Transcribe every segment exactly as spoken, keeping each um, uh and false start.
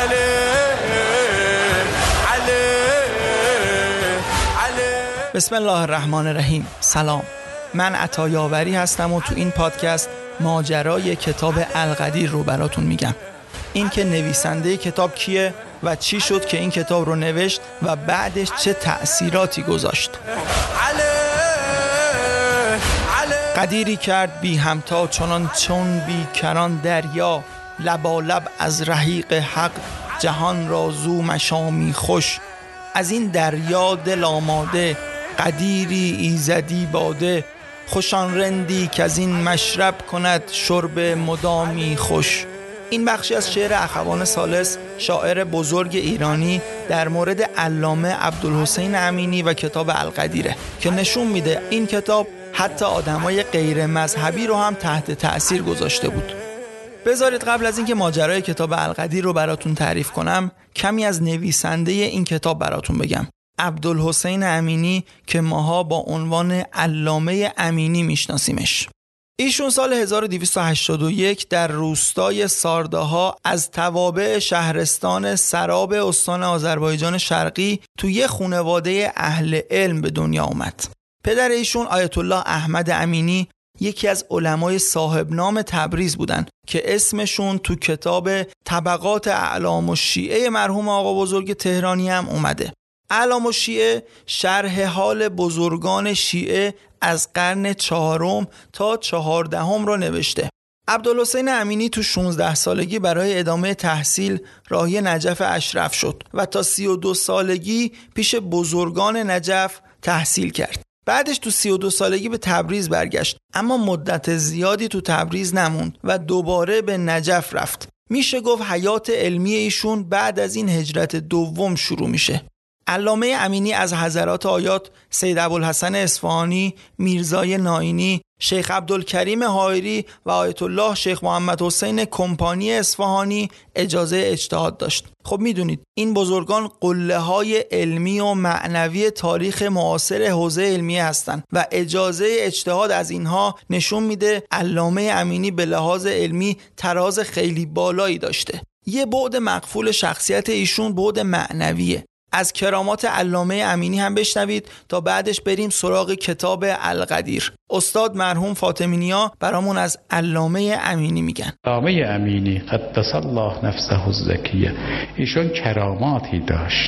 بسم الله الرحمن الرحیم. سلام، من عطایاوری هستم و تو این پادکست ماجرای کتاب القدیر رو براتون میگم. این که نویسنده کتاب کیه و چی شد که این کتاب رو نوشت و بعدش چه تأثیراتی گذاشت. قدیری کرد بی همتا چنان چون بی کران دریا، لبالب از رحیق حق جهان را زو مشامی خوش. از این دریا دل آماده قدیری ایزدی باده، خوشان رندی که از این مشرب کند شرب مدامی خوش. این بخشی از شعر اخوان ثالث، شاعر بزرگ ایرانی، در مورد علامه عبدالحسین امینی و کتاب القدیره که نشون میده این کتاب حتی آدمای غیر مذهبی رو هم تحت تأثیر گذاشته بود. بذارید قبل از اینکه ماجرای کتاب القدیر رو براتون تعریف کنم، کمی از نویسنده این کتاب براتون بگم. عبدالحسین امینی که ماها با عنوان علامه امینی میشناسیمش. ایشون سال هزار و دویست و هشتاد و یک در روستای سارداها از توابع شهرستان سراب استان آذربایجان شرقی توی یه خانواده اهل علم به دنیا اومد. پدر ایشون آیت الله احمد امینی یکی از علمای صاحب نام تبریز بودن که اسمشون تو کتاب طبقات اعلام الشیعه مرحوم آقا بزرگ تهرانی هم اومده. اعلام الشیعه شرح حال بزرگان شیعه از قرن چهارم تا چهاردهم رو نوشته. عبدالحسین امینی تو شانزده سالگی برای ادامه تحصیل راهی نجف اشرف شد و تا سی و دو سالگی پیش بزرگان نجف تحصیل کرد. بعدش تو سی و دو سالگی به تبریز برگشت، اما مدت زیادی تو تبریز نموند و دوباره به نجف رفت. میشه گفت حیات علمی ایشون بعد از این هجرت دوم شروع میشه. علامه امینی از حضرات آیات سید ابوالحسن اصفهانی، میرزای ناینی، شیخ عبدالکریم حائری و آیت الله شیخ محمد حسین کمپانی اصفهانی اجازه اجتهاد داشت. خب میدونید این بزرگان قله های علمی و معنوی تاریخ معاصر حوزه علمیه هستن و اجازه اجتهاد از اینها نشون میده علامه امینی به لحاظ علمی تراز خیلی بالایی داشته. یه بعد مقفول شخصیت ایشون بعد معنویه. از کرامات علامه امینی هم بشنوید تا بعدش بریم سراغ کتاب القدیر. استاد مرحوم فاطمی نیا برامون از علامه امینی میگن. علامه امینی قدس الله نفسه الزکیه، ایشون کراماتی داشت.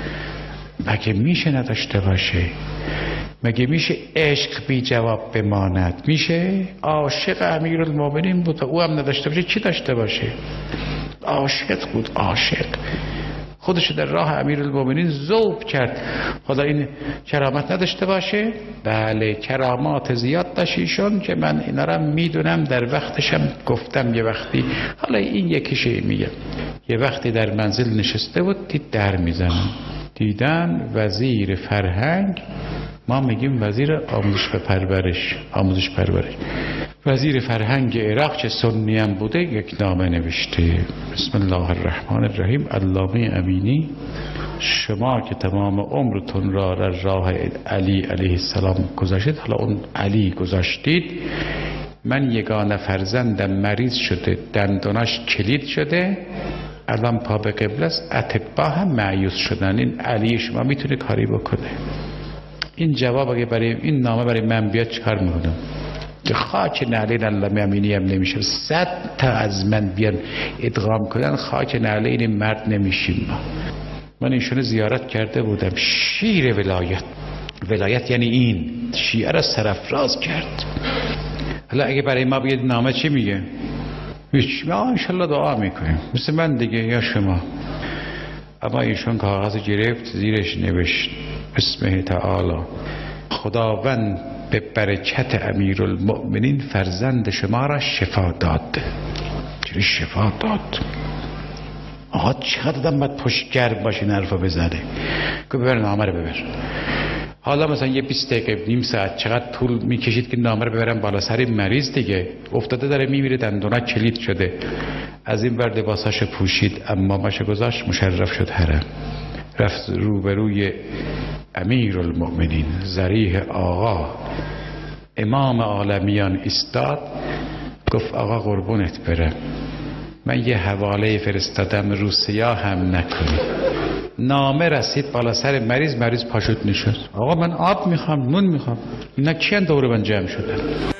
مگه میشه نداشته باشه؟ مگه میشه عشق بی جواب بماند؟ میشه؟ عاشق امیرالمومنین بود، او هم نداشته باشه چی داشته باشه؟ عاشق بود، عاشق خودش در راه امیرالمومنین ذوب کرد. خدا این کرامت نداشته باشه؟ بله کرامات زیاد داشت ایشون که من اینا را میدونم، در وقتشم گفتم. یه وقتی، حالا این یکیشه میگم، یه وقتی در منزل نشسته بود دید در میزنم، دیدن وزیر فرهنگ، ما میگیم وزیر آموزش و پرورش، آموزش پرورش وزیر فرهنگ عراق چه سنی هم بوده، یک نامه نوشته. بسم الله الرحمن الرحیم. علامه امینی، شما که تمام عمرتون را در راه علی علیه السلام گذاشتید، حالا اون علی گذاشتید، من یگانه فرزندم مریض شده، دندوناش کلید شده، الان پا به قبله است، اطباء هم مایوس شدن، این علی شما میتونه کاری بکنه. این جواب اگه برای این نامه برای من بیاد چیکار میکنم؟ که خاک نعلین علامه امینی هم نمیشه. صد تا از من بیان ادغام کنن خاک نعلین این مرد نمیشیم. ما من ایشون زیارت کرده بودم. شیر ولایت، ولایت یعنی این شیعه را سرافراز کرد. حالا اگه برای ما بیاد نامه چی میگه؟ هیچ، ما انشالله دعا میکنیم مثل من دیگه یا شما. اما ایشون کاغذ گرفت، زیرش نوشت بسم تعالی، خداوند به برکت امیرالمؤمنین فرزند شما را شفا داد. چرا شفا داد؟ آقا چقدر دادم باید پشت گرم باشه این حرفا بزنه. که ببر نامه رو ببر. حالا مثلا یه بیست دقیقه نیم ساعت چقدر طول میکشید که نامه رو ببرم بالا سر مریض دیگه، افتاده داره میمیره، دندونا کلید شده. از این ور لباساشو پوشید، امامشو گذاشت، مشرف شد حرم، رفت روبروی امیرالمؤمنین ذریح آقا امام عالمیان ایستاد، گفت آقا قربونت برم، من یه حواله فرستادم روسیا هم نکنی. نامه رسید بالا سر مریض، مریض پاشوت نشست. آقا من آب میخوام، نون میخوام. اینا کیان دور من جمع شدن؟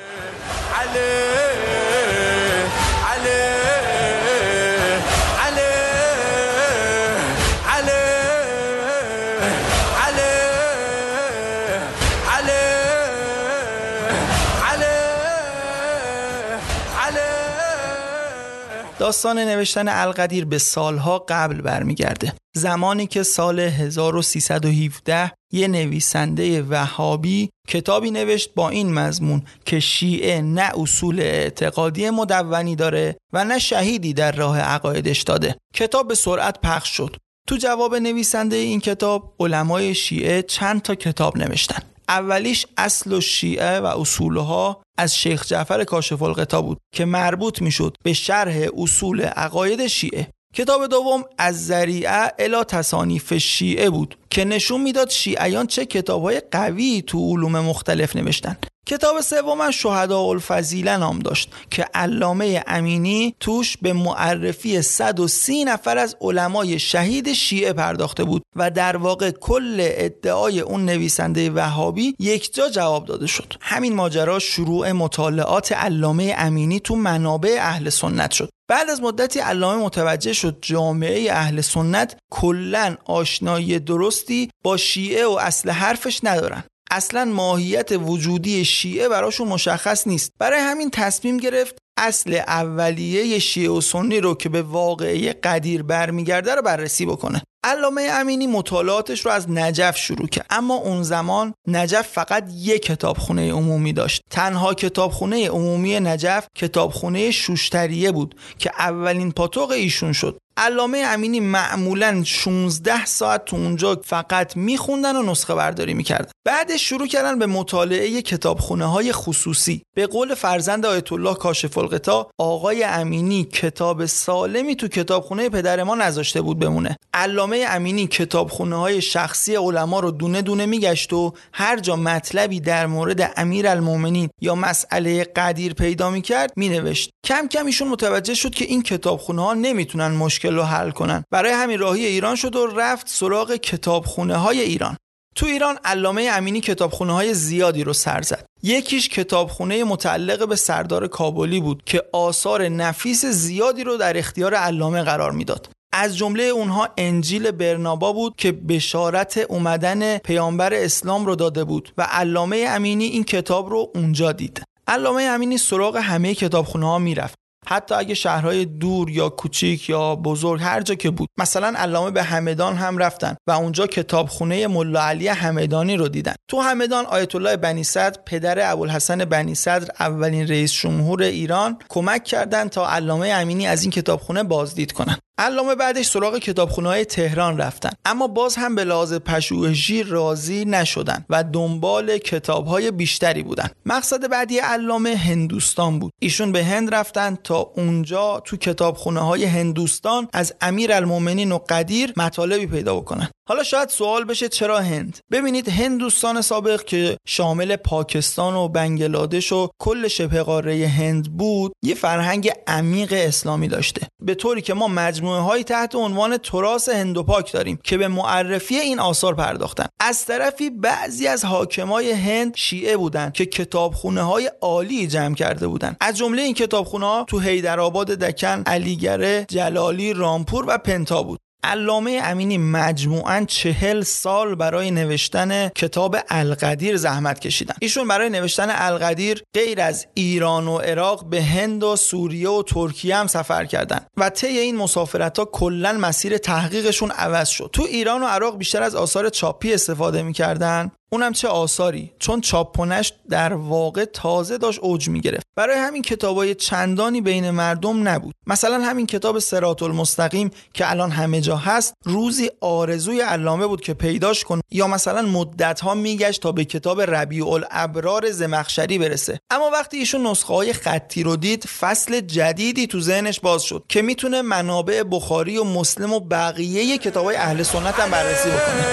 داستان نوشتن القدیر به سالها قبل برمیگرده. زمانی که سال هزار و سیصد و هفده یه نویسنده وهابی کتابی نوشت با این مضمون که شیعه نه اصول اعتقادی مدونی داره و نه شهیدی در راه عقایدش داده. کتاب به سرعت پخش شد. تو جواب نویسنده این کتاب علمای شیعه چند تا کتاب نوشتن. اولیش اصل الشیعه و اصولها از شیخ جعفر کاشف الغطا بود که مربوط میشد به شرح اصول عقاید شیعه. کتاب دوم از ذریعه الی تصانیف شیعه بود که نشون میداد شیعیان چه کتابهای قوی تو علوم مختلف نوشتن. کتاب سوم شهداء الفضیله نام داشت که علامه امینی توش به معرفی صد و سی نفر از علمای شهید شیعه پرداخته بود و در واقع کل ادعای اون نویسنده وهابی یک جا جواب داده شد. همین ماجرا شروع مطالعات علامه امینی تو منابع اهل سنت شد. بعد از مدتی علامه متوجه شد جامعه اهل سنت کلاً آشنایی درستی با شیعه و اصل حرفش ندارن. اصلا ماهیت وجودی شیعه براشون مشخص نیست. برای همین تصمیم گرفت اصل اولیه شیعه و سنی رو که به واقعه قدیر برمیگرده رو بررسی بکنه. علامه امینی مطالعاتش رو از نجف شروع کرد، اما اون زمان نجف فقط یک کتابخونه عمومی داشت. تنها کتابخونه عمومی نجف کتابخونه شوشتریه بود که اولین پاتوق ایشون شد. علامه امینی معمولاً شانزده ساعت تو اونجا فقط میخوندن و نسخه برداری میکردن. بعدش شروع کردن به مطالعه کتابخونه های خصوصی. به قول فرزند آیت الله کاشف الغطا، آقای امینی کتاب سالمی تو کتابخونه پدر ما نذاشته بود بمونه. علامه امینی کتابخونه های شخصی علما رو دونه دونه میگشت و هر جا مطلبی در مورد امیرالمومنین یا مسئله قدیر پیدا میکرد مینوشت. کم کم ایشون متوجه شد که این کتابخونه ها نمیتونن مشکل رو حل کنن. برای همین راهی ایران شد و رفت سراغ کتابخونه های ایران. تو ایران علامه امینی کتابخونه های زیادی رو سر زد. یکیش کتابخونه متعلق به سردار کابلی بود که آثار نفیس زیادی رو در اختیار علامه قرار میداد. از جمله اونها انجیل برنابا بود که بشارت اومدن پیامبر اسلام رو داده بود و علامه امینی این کتاب رو اونجا دید. علامه امینی سراغ همه کتابخونه ها میرفت، حتی اگه شهرهای دور یا کوچیک یا بزرگ هر جا که بود. مثلا علامه به همدان هم رفتن و اونجا کتابخونه ملا علی همدانی رو دیدن. تو همدان آیت الله بنی صدر پدر ابوالحسن بنی صدر اولین رئیس جمهور ایران کمک کردن تا علامه امینی از این کتابخونه بازدید کنن. علامه بعدش سراغ کتابخونه‌های تهران رفتن، اما باز هم به لحاظ پژوهشی راضی نشدن و دنبال کتاب‌های بیشتری بودن. مقصد بعدی علامه هندوستان بود. ایشون به هند رفتن تا اونجا تو کتابخونه‌های هندوستان از امیرالمومنین و قدیر مطالبی پیدا بکنن. حالا شاید سوال بشه چرا هند؟ ببینید هندوستان سابق که شامل پاکستان و بنگلادش و کل شبه قاره هند بود، یه فرهنگ عمیق اسلامی داشته، به طوری که ما مجموعه های تحت عنوان تراث هندوپاک داریم که به معرفی این آثار پرداختن. از طرفی بعضی از حاکمای هند شیعه بودن که کتابخونه های عالی جمع کرده بودن. از جمله این کتابخونه ها تو حیدرآباد، دکن، علیگره، جلالی، رامپور و پنتا بود. علامه امینی مجموعاً چهل سال برای نوشتن کتاب القدیر زحمت کشیدن. ایشون برای نوشتن القدیر غیر از ایران و عراق به هند و سوریه و ترکیه هم سفر کردن و طی این مسافرت‌ها کلاً مسیر تحقیقشون عوض شد. تو ایران و عراق بیشتر از آثار چاپی استفاده می‌کردن. اونم چه آثاری، چون چاپخونه‌اش در واقع تازه داشت اوج می‌گرفت. برای همین کتابای چندانی بین مردم نبود. مثلا همین کتاب صراط المستقیم که الان همه جا هست، روزی آرزوی علامه بود که پیداش کنه، یا مثلا مدت‌ها میگشت تا به کتاب ربیع الابرار زمخشری برسه. اما وقتی ایشون نسخه‌های خطی رو دید، فصل جدیدی تو ذهنش باز شد که میتونه منابع بخاری و مسلم و بقیه کتابای اهل سنت هم بررسی بکنه.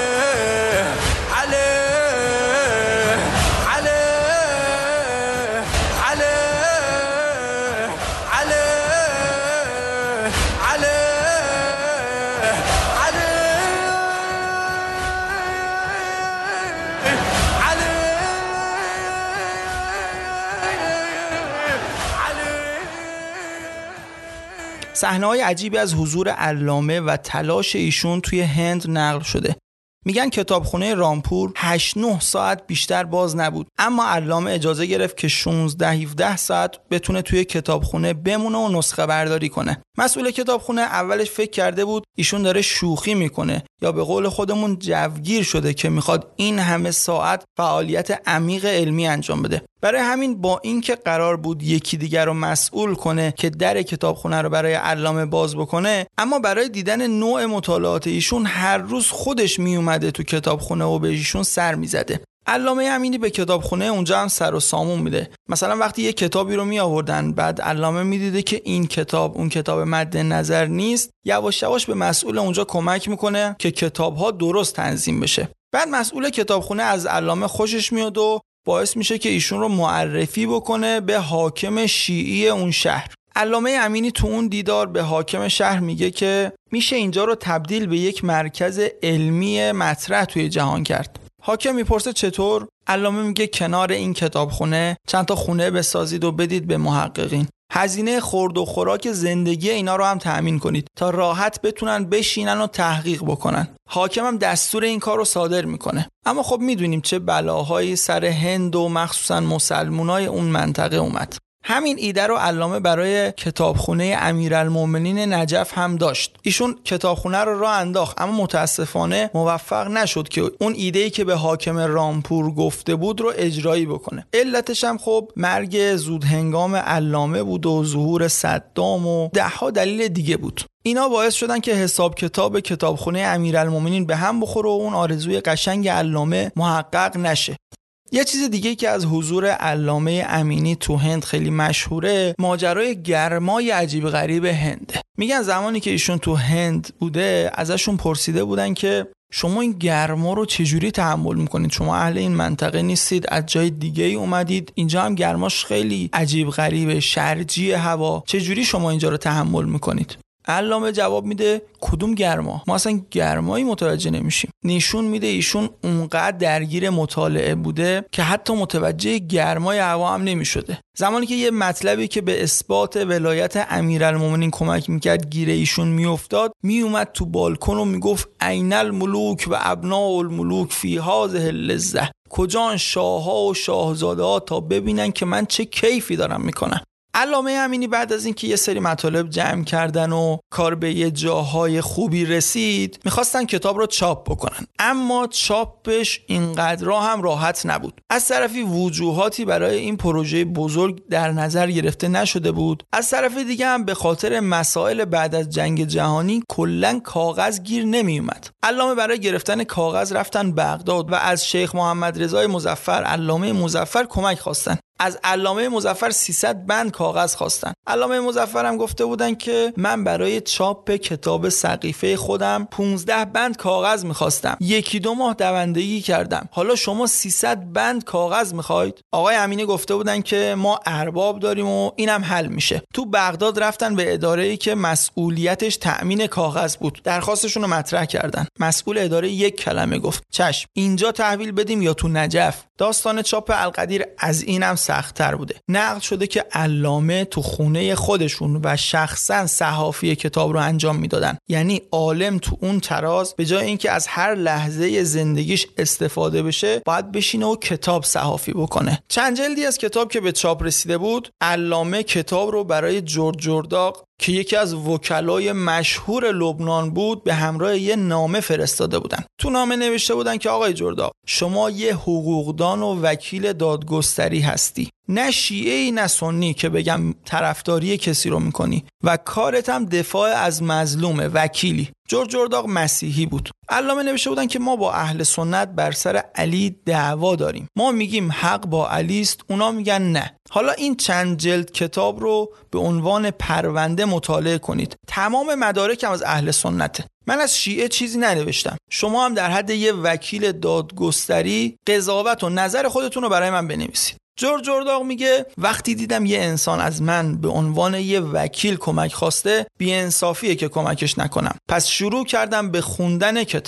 صحنه‌های عجیبی از حضور علامه و تلاش ایشون توی هند نقل شده. میگن کتابخونه رامپور هشت نه ساعت بیشتر باز نبود، اما علامه اجازه گرفت که شانزده هفده ساعت بتونه توی کتابخونه بمونه و نسخه برداری کنه. مسئول کتابخونه اولش فکر کرده بود ایشون داره شوخی میکنه یا به قول خودمون جوگیر شده که میخواد این همه ساعت فعالیت عمیق علمی انجام بده. برای همین با اینکه قرار بود یکی دیگر رو مسئول کنه که در کتابخونه رو برای علامه باز بکنه، اما برای دیدن نوع مطالعات ایشون هر روز خودش میومده تو کتابخونه و به ایشون سر میزده. علامه امینی به کتابخونه اونجا هم سر و سامون میده. مثلا وقتی یه کتابی رو می آوردن، بعد علامه میدیده که این کتاب اون کتاب مد نظر نیست، یواش یواش به مسئول اونجا کمک میکنه که کتاب‌ها درست تنظیم بشه. بعد مسئول کتابخونه از علامه خوشش میاد و باعث میشه که ایشون رو معرفی بکنه به حاکم شیعی اون شهر. علامه امینی تو اون دیدار به حاکم شهر میگه که میشه اینجا رو تبدیل به یک مرکز علمی مطرح توی جهان کرد. حاکم میپرسه چطور؟ علامه میگه کنار این کتابخونه چند تا خونه بسازید و بدید به محققین. هزینه خورد و خوراک زندگی اینا رو هم تأمین کنید تا راحت بتونن بشینن و تحقیق بکنن. حاکم هم دستور این کار رو صادر میکنه. اما خب میدونیم چه بلاهایی سر هند و مخصوصا مسلمانای اون منطقه اومد. همین ایده رو علامه برای کتابخونه امیرالمومنین نجف هم داشت. ایشون کتابخونه رو راه انداخت، اما متاسفانه موفق نشد که اون ایده‌ای که به حاکم رامپور گفته بود رو اجرایی بکنه. علتش هم خب مرگ زودهنگام علامه بود و ظهور صدام و ده ها دلیل دیگه بود. اینا باعث شدن که حساب کتاب کتابخونه امیرالمومنین به هم بخوره و اون آرزوی قشنگ علامه محقق نشه. یه چیز دیگه که از حضور علامه امینی تو هند خیلی مشهوره، ماجرای گرمای عجیب غریب هنده. میگن زمانی که ایشون تو هند بوده ازشون پرسیده بودن که شما این گرما رو چجوری تحمل میکنید؟ شما اهل این منطقه نیستید، از جای دیگه ای اومدید، اینجا هم گرماش خیلی عجیب غریبه، شرجی هوا، چجوری شما اینجا رو تحمل میکنید؟ علامه جواب میده کدوم گرما؟ ما اصلا گرمایی متوجه نمیشیم. نشون میده ایشون اونقدر درگیر مطالعه بوده که حتی متوجه گرمای هوا هم نمیشده. زمانی که یه مطلبی که به اثبات ولایت امیرالمومنین کمک میکرد گیر ایشون میافتاد، میومد تو بالکن و میگفت عین الملوک و ابناء الملوک فی هذه اللذة، کجان شاه‌ها و شاهزاده‌ها تا ببینن که من چه کیفی دارم میکنم. علامه امینی بعد از اینکه یه سری مطالب جمع کردن و کار به یه جاهای خوبی رسید، میخواستن کتاب رو چاپ بکنن، اما چاپش اینقدر را هم راحت نبود. از طرفی وجوهاتی برای این پروژه بزرگ در نظر گرفته نشده بود، از طرف دیگه هم به خاطر مسائل بعد از جنگ جهانی کلاً کاغذ گیر نمی اومد. علامه برای گرفتن کاغذ رفتن بغداد و از شیخ محمد رضای مظفر، علامه مظفر، کمک خواستن. از علامه مظفر سیصد بند کاغذ خواستن. علامه مظفر هم گفته بودن که من برای چاپ کتاب سقیفه خودم پانزده بند کاغذ میخواستم، یکی دو ماه دوندگی کردم، حالا شما سیصد بند کاغذ میخواید؟ آقای امینی گفته بودن که ما ارباب داریم و اینم حل میشه. تو بغداد رفتن به اداره‌ای که مسئولیتش تأمین کاغذ بود، درخواستشون رو مطرح کردن. مسئول اداره یک کلمه گفت چشم، اینجا تحویل بدیم یا تو نجف. داستان چاپ القدیر از اینم سخت‌تر بوده. نقل شده که علامه تو خونه خودشون و شخصا صحافی کتاب رو انجام میدادن. یعنی عالم تو اون تراز به جای اینکه از هر لحظه زندگیش استفاده بشه، باید بشینه و کتاب صحافی بکنه. چند جلدی از کتاب که به چاپ رسیده بود، علامه کتاب رو برای جورج جرداق که یکی از وکلای مشهور لبنان بود به همراه یه نامه فرستاده بودن. تو نامه نوشته بودن که آقای جرداق، شما یه حقوقدان و وکیل دادگستری هستی، نه شیعه‌ای نه سنی که بگم طرفداری کسی رو میکنی و کارت هم دفاع از مظلومه، وکیلی. جورج جرداق مسیحی بود. علامه نوشته بودن که ما با اهل سنت بر سر علی دعوا داریم، ما میگیم حق با علی است، اونا میگن نه. حالا این چند جلد کتاب رو به عنوان پرونده مطالعه کنید، تمام مدارکم از اهل سنته، من از شیعه چیزی ننوشتم، شما هم در حد یه وکیل دادگستری قضاوت و نظر خودتون رو برای من بنویسید. جورج جرداق میگه وقتی دیدم یه انسان از من به عنوان یه وکیل کمک خواسته، بی‌انصافیه که کمکش نکنم. پس شروع کردم به خوندن کتاب.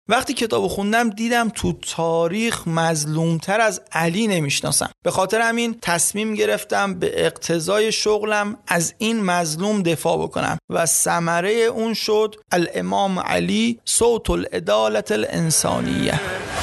وقتی کتابو خوندم دیدم تو تاریخ مظلومتر از علی نمیشناسم. به خاطر همین تصمیم گرفتم به اقتضای شغلم از این مظلوم دفاع بکنم و ثمره اون شد الامام علی صوت العدالة الانسانیه.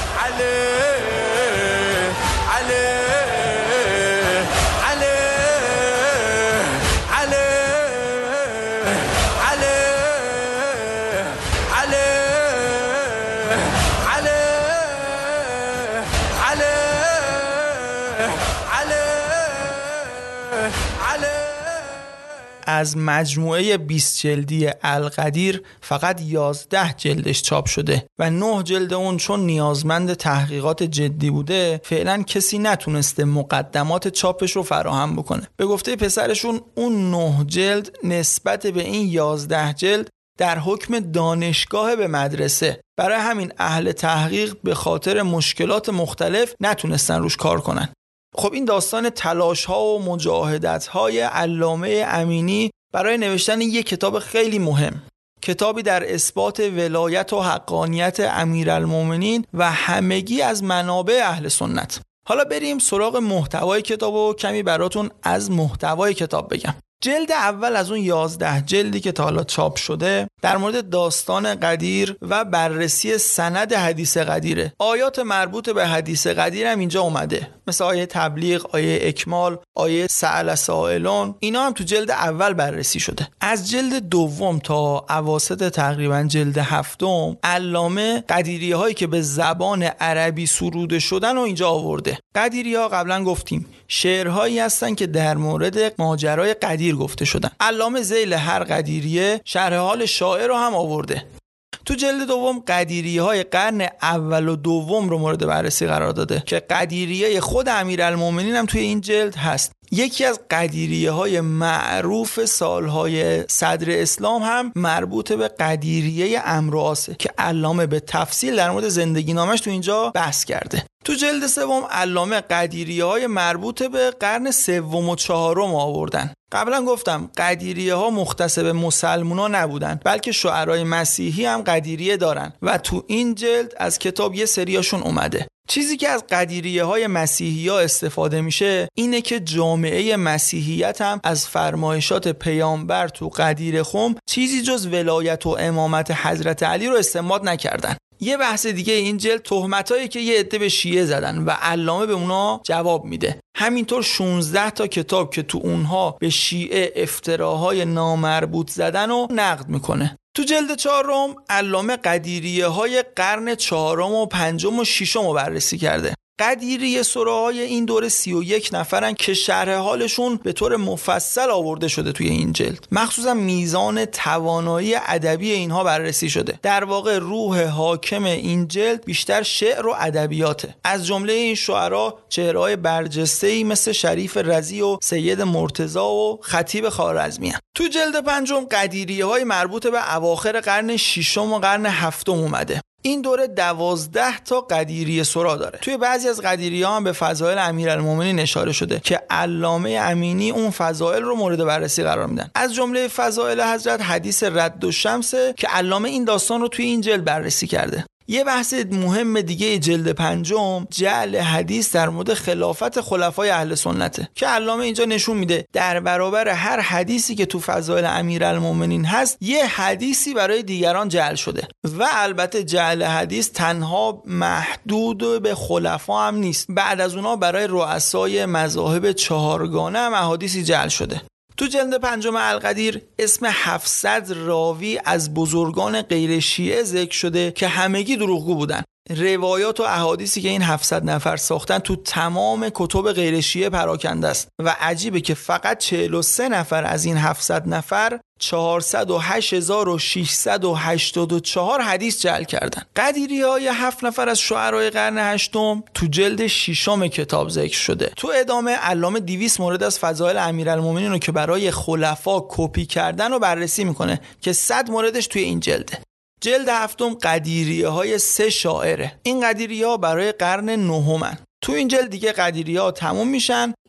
از مجموعه بیست جلدی القدیر فقط یازده جلدش چاپ شده و نه جلد اون چون نیازمند تحقیقات جدی بوده فعلا کسی نتونسته مقدمات چاپش رو فراهم بکنه. به گفته پسرشون اون نه جلد نسبت به این یازده جلد در حکم دانشگاه به مدرسه، برای همین اهل تحقیق به خاطر مشکلات مختلف نتونستن روش کار کنن. خب این داستان تلاش ها و مجاهدت های علامه امینی برای نوشتن یک کتاب خیلی مهم، کتابی در اثبات ولایت و حقانیت امیرالمومنین و همگی از منابع اهل سنت. حالا بریم سراغ محتوای کتاب و کمی براتون از محتوای کتاب بگم. جلد اول از اون یازده جلدی که تا حالا چاپ شده در مورد داستان قدیر و بررسی سند حدیث قدیره. آیات مربوط به حدیث قدیر هم اینجا اومده، مثل آیه تبلیغ، آیه اکمال، آیه سأل سائلون، اینا هم تو جلد اول بررسی شده. از جلد دوم تا اواسط تقریبا جلد هفتم علامه قدیریه هایی که به زبان عربی سروده شدن و اینجا آورده. قدیریه ها قبلا گفتیم شعرهایی هستن که در مورد ماجرای قدیر گفته شدن. علامه ذیل هر قدیریه شرح حال شاعر رو هم آورده. تو جلد دوم قدیریه های قرن اول و دوم رو مورد بررسی قرار داده که قدیریه خود امیرالمومنین هم توی این جلد هست. یکی از قدیریه های معروف سالهای صدر اسلام هم مربوط به قدیریه عمرو عاصه که علامه به تفصیل در مورد زندگی نامش تو اینجا بحث کرده. تو جلد سوم علامه قدیریه های مربوط به قرن سوم و چهارم آوردن. قبلا گفتم قدیریه ها مختص به مسلمونا نبودن، بلکه شعرای مسیحی هم قدیریه دارن و تو این جلد از کتاب یه سریاشون اومده. چیزی که از قدیریه های مسیحی ها استفاده میشه اینه که جامعه مسیحیت هم از فرمایشات پیامبر تو قدیر خم چیزی جز ولایت و امامت حضرت علی رو استنباط نکردن. یه بحث دیگه این جلد تهمتایی که یه عده به شیعه زدن و علامه به اونا جواب میده. همینطور شانزده تا کتاب که تو اونها به شیعه افتراهای نامربوط زدن و نقد میکنه. تو جلد چهارم علامه قدیریه های قرن چهارم و پنجم و ششم رو بررسی کرده. قدیریه سراهای این دوره سی و یک نفرن که شرح حالشون به طور مفصل آورده شده توی این جلد. مخصوصا میزان توانایی ادبی اینها بررسی شده. در واقع روح حاکم این جلد بیشتر شعر و ادبیاته. از جمله این شعرا چهره‌های برجسته‌ای مثل شریف رضی و سید مرتضی و خطیب خوارزمی هستند. تو جلد پنجم قدیریه‌های مربوط به اواخر قرن ششم و قرن هفتم اومده. این دوره دوازده تا قدیریه سرا داره. توی بعضی از قدیریه ها هم به فضائل امیرالمومنین اشاره شده که علامه امینی اون فضائل رو مورد بررسی قرار میدن. از جمله فضائل حضرت حدیث رد الشمس که علامه این داستان رو توی این جلد بررسی کرده. یه بحث مهم دیگه جلد پنجم جعل حدیث در مورد خلافت خلفای اهل سنته که علامه اینجا نشون میده در برابر هر حدیثی که تو فضائل امیرالمومنین هست یه حدیثی برای دیگران جعل شده و البته جعل حدیث تنها محدود به خلفا هم نیست. بعد از اونها برای رؤسای مذاهب چهارگانه هم احادیثی جعل شده. تو جلد پنجم القدیر اسم هفتصد راوی از بزرگان غیر شیعه ذکر شده که همگی دروغگو بودن. روایات و احادیثی که این هفتصد نفر ساختن تو تمام کتب غیر شیعه پراکنده است و عجیبه که فقط چهل و سه نفر از این هفتصد نفر چهارصد و هشت هزار و ششصد و هشتاد و چهار حدیث جعل کردن. قدیریه‌های هفت نفر از شعرای قرن هشتم تو جلد ششم کتاب ذکر شده. تو ادامه علامه دویست مورد از فضائل امیرالمومنین رو که برای خلفا کپی کردن رو بررسی میکنه که صد موردش توی این جلده. جلد هفتم قدیریه های سه شاعره. این قدیریه ها برای قرن نهمن. تو این جلد دیگه قدیریه ها تموم میشن.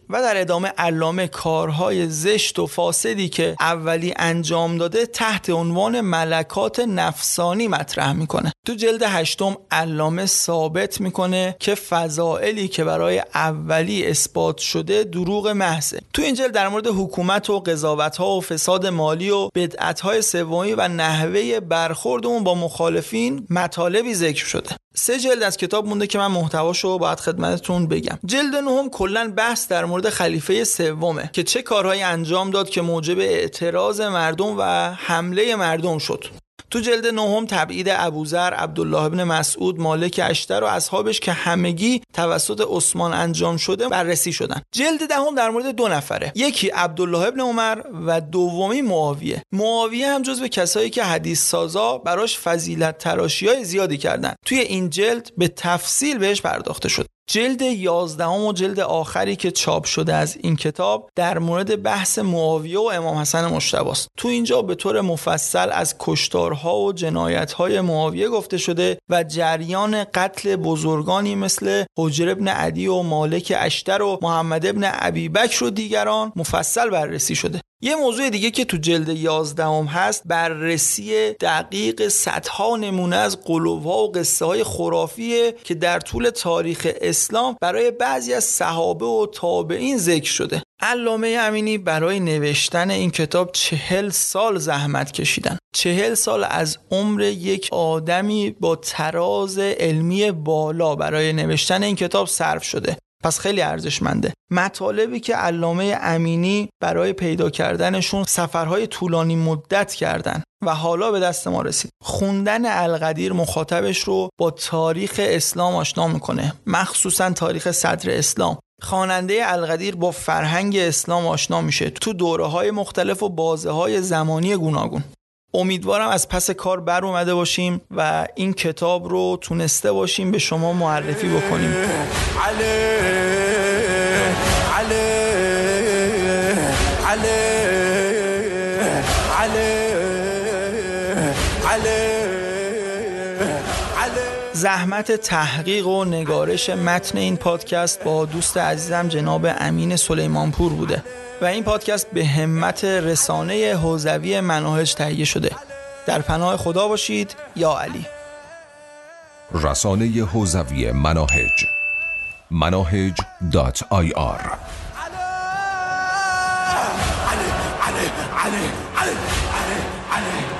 و در ادامه علامه کارهای زشت و فاسدی که اولی انجام داده تحت عنوان ملکات نفسانی مطرح میکنه. تو جلد هشتم علامه ثابت میکنه که فضائلی که برای اولی اثبات شده دروغ محضه. تو این جلد در مورد حکومت و قضاوت‌ها و فساد مالی و بدعت‌های سومی و نحوه برخورد اون با مخالفین مطالبی ذکر شده. سه جلد از کتاب مونده که من محتواشو باید خدمتتون بگم. جلد نهم کلاً بحث در مورد خلیفه سومه که چه کارهایی انجام داد که موجب اعتراض مردم و حمله مردم شد. تو جلد نهم تبعید ابوذر، عبدالله ابن مسعود، مالک اشتر و اصحابش که همگی توسط عثمان انجام شده بررسی شدن. جلد دهم در مورد دو نفره، یکی عبدالله ابن عمر و دومی معاویه. معاویه هم جزو کسایی که حدیث سازا براش فضیلت تراشی‌های زیادی کردن. توی این جلد به تفصیل بهش پرداخته شد. جلد یازدهم و جلد آخری که چاپ شده از این کتاب در مورد بحث معاویه و امام حسن مجتبی است. تو اینجا به طور مفصل از کشتارها و جنایت‌های معاویه گفته شده و جریان قتل بزرگانی مثل حجر ابن عدی و مالک اشتر و محمد ابن ابی بکر و دیگران مفصل بررسی شده. یه موضوع دیگه که تو جلد یازدهم هست بررسی دقیق صدها نمونه از قلوب‌ها و قصه‌های خرافیه که در طول تاریخ اسلام برای بعضی از صحابه و تابعین ذکر شده. علامه امینی برای نوشتن این کتاب چهل سال زحمت کشیدن. چهل سال از عمر یک آدمی با تراز علمی بالا برای نوشتن این کتاب صرف شده. پس خیلی ارزشمنده. مطالبی که علامه امینی برای پیدا کردنشون سفرهای طولانی مدت کردن و حالا به دست ما رسید. خوندن القدیر مخاطبش رو با تاریخ اسلام آشنا میکنه، مخصوصا تاریخ صدر اسلام. خواننده القدیر با فرهنگ اسلام آشنا میشه تو دوره‌های مختلف و بازه‌های زمانی گوناگون. امیدوارم از پس کار بر اومده باشیم و این کتاب رو تونسته باشیم به شما معرفی بکنیم. علی علی علی علی زحمت تحقیق و نگارش متن این پادکست با دوست عزیزم جناب امین سلیمانپور بوده و این پادکست به همت رسانه حوزوی مناهج تهیه شده. در پناه خدا باشید. یا علی. رسانه حوزوی مناهج مناهج دات آی آر علی علی علی علی علی علی